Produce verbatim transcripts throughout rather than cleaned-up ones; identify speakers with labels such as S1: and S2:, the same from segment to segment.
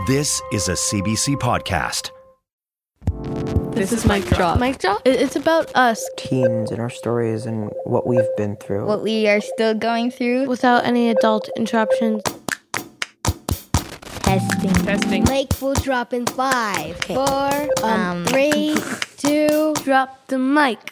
S1: This is a C B C podcast.
S2: This, this is Mic Drop.
S3: Mic Drop? It's about us.
S4: Teens and our stories and what we've been through.
S5: What we are still going through.
S3: Without any adult interruptions.
S5: Testing.
S2: Testing.
S5: Mic will drop in five,
S3: okay.
S5: four, um, three, two.
S3: Drop the mic.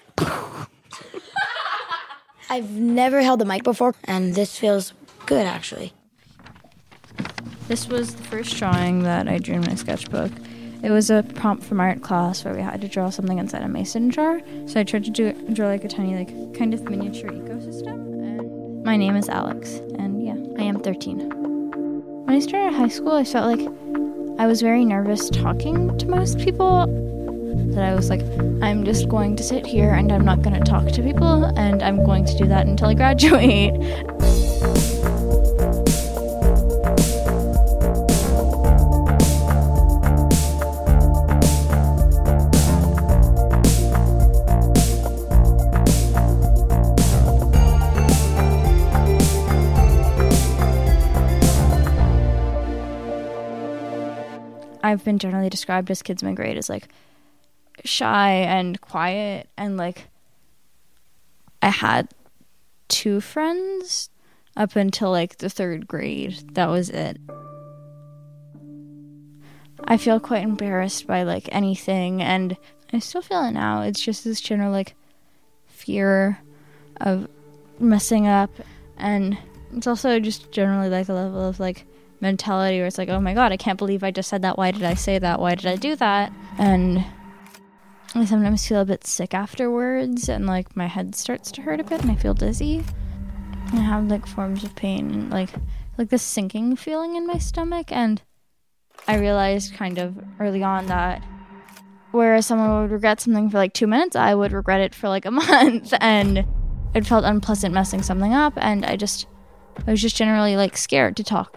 S5: I've never held a mic before, and this feels good, actually.
S6: This was the first drawing that I drew in my sketchbook. It was a prompt from art class where we had to draw something inside a mason jar. So I tried to do draw like a tiny, like kind of miniature ecosystem. And my name is Alex, and yeah, I am thirteen. When I started high school, I felt like I was very nervous talking to most people. That I was like, I'm just going to sit here and I'm not going to talk to people, and I'm going to do that until I graduate. I've been generally described as kids in my grade as like shy and quiet, and like I had two friends up until like the third grade. That was it. I feel quite embarrassed by like anything, and I still feel it now. It's just this general like fear of messing up, and it's also just generally like a level of like mentality where it's like, oh my god, I can't believe I just said that. Why did I say that? Why did I do that? And I sometimes feel a bit sick afterwards, and like my head starts to hurt a bit, and I feel dizzy. I have like forms of pain, like like this sinking feeling in my stomach, and I realized kind of early on that whereas someone would regret something for like two minutes, I would regret it for like a month, and it felt unpleasant messing something up, and I just I was just generally like scared to talk.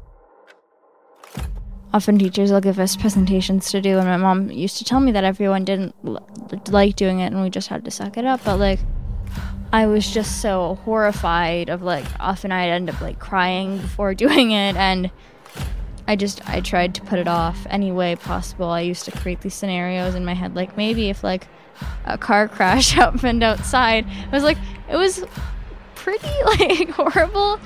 S6: Often teachers will give us presentations to do, and my mom used to tell me that everyone didn't l- like doing it and we just had to suck it up, but like I was just so horrified of like often I'd end up like crying before doing it, and I just I tried to put it off any way possible. I used to create these scenarios in my head, like maybe if like a car crash happened outside. It was like it was pretty like horrible.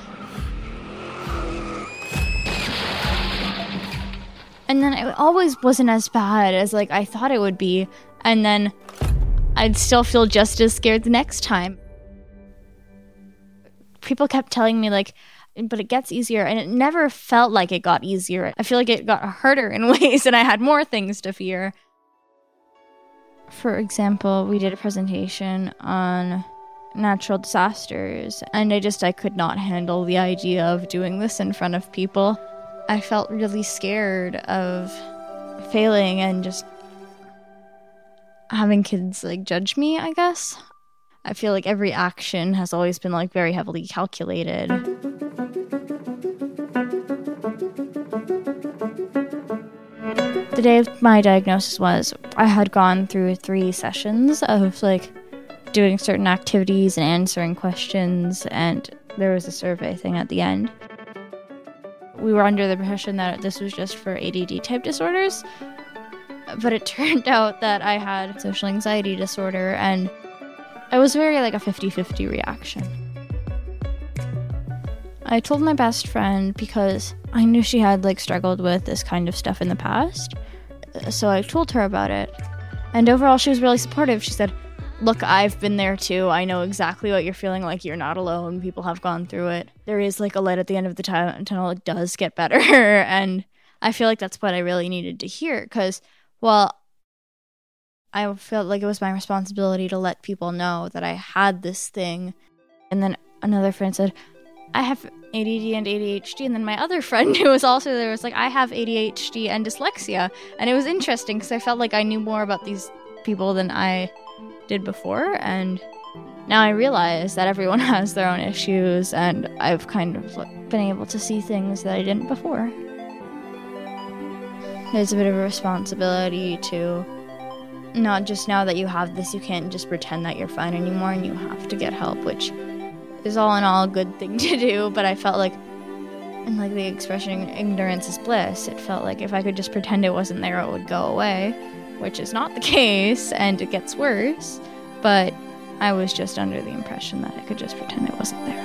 S6: And then it always wasn't as bad as like I thought it would be, and then I'd still feel just as scared the next time. People kept telling me like, but it gets easier, and it never felt like it got easier. I feel like it got harder in ways, and I had more things to fear. For example, we did a presentation on natural disasters, and I just I could not handle the idea of doing this in front of people. I felt really scared of failing and just having kids like judge me, I guess. I feel like every action has always been like very heavily calculated. The day of my diagnosis was I had gone through three sessions of like doing certain activities and answering questions, and there was a survey thing at the end. We were under the impression that this was just for A D D type disorders, but it turned out that I had social anxiety disorder, and it was very like a fifty-fifty reaction. I told my best friend because I knew she had like struggled with this kind of stuff in the past, so I told her about it, and overall she was really supportive. She said, look, I've been there too. I know exactly what you're feeling like. You're not alone. People have gone through it. There is like a light at the end of the t- tunnel. It does get better. And I feel like that's what I really needed to hear, because, well, I felt like it was my responsibility to let people know that I had this thing. And then another friend said, I have A D D and A D H D. And then my other friend who was also there was like, I have A D H D and dyslexia. And it was interesting because I felt like I knew more about these people than I did before, and now I realize that everyone has their own issues, and I've kind of been able to see things that I didn't before. There's a bit of a responsibility to not just now that you have this, you can't just pretend that you're fine anymore, and you have to get help, which is all in all a good thing to do, but I felt like And like the expression, ignorance is bliss, it felt like if I could just pretend it wasn't there, it would go away, which is not the case, and it gets worse. But I was just under the impression that I could just pretend it wasn't there.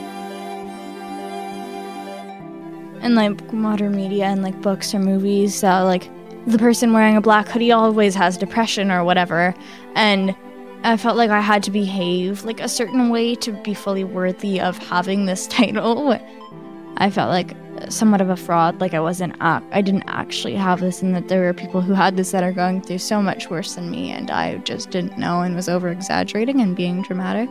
S6: And like modern media and like books or movies, uh, like the person wearing a black hoodie always has depression or whatever, and I felt like I had to behave like a certain way to be fully worthy of having this title. I felt like somewhat of a fraud, like I wasn't, ac- I didn't actually have this, and that there were people who had this that are going through so much worse than me, and I just didn't know and was over-exaggerating and being dramatic.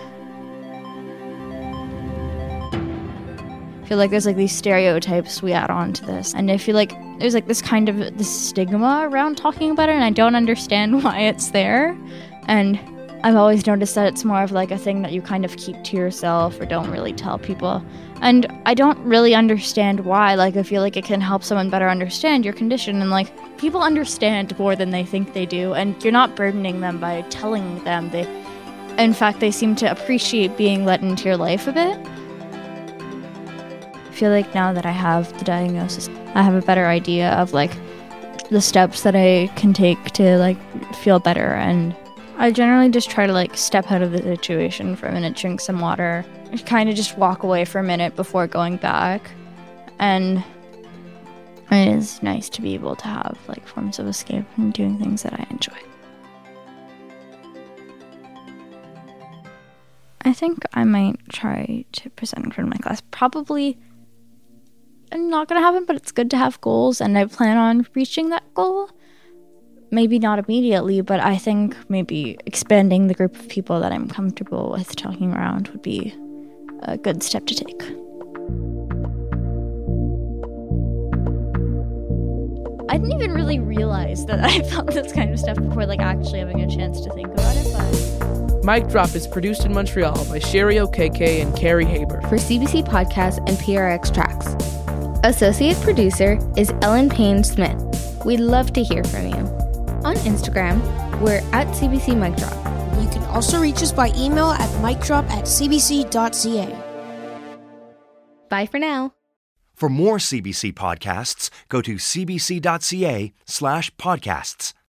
S6: I feel like there's like these stereotypes we add on to this, and I feel like there's like this kind of this stigma around talking about it, and I don't understand why it's there. And I've always noticed that it's more of like a thing that you kind of keep to yourself or don't really tell people. And I don't really understand why. Like, I feel like it can help someone better understand your condition, and like people understand more than they think they do, and you're not burdening them by telling them. They, in fact, they seem to appreciate being let into your life a bit. I feel like now that I have the diagnosis, I have a better idea of like the steps that I can take to like feel better, and I generally just try to like step out of the situation for a minute, drink some water, kind of just walk away for a minute before going back. And it is nice to be able to have like forms of escape and doing things that I enjoy. I think I might try to present in front of my class. Probably not going to happen, but it's good to have goals, and I plan on reaching that goal. Maybe not immediately, but I think maybe expanding the group of people that I'm comfortable with talking around would be a good step to take. I didn't even really realize that I felt this kind of stuff before like actually having a chance to think about it, but...
S7: Mic Drop is produced in Montreal by Sherry O'K and Carrie Haber.
S2: For C B C Podcasts and P R X Tracks. Associate producer is Ellen Payne-Smith. We'd love to hear from you. On Instagram, we're at C B C Mic Drop.
S8: You can also reach us by email at micdrop at c b c dot c a.
S2: Bye for now.
S1: For more C B C podcasts, go to cbc.ca slash podcasts.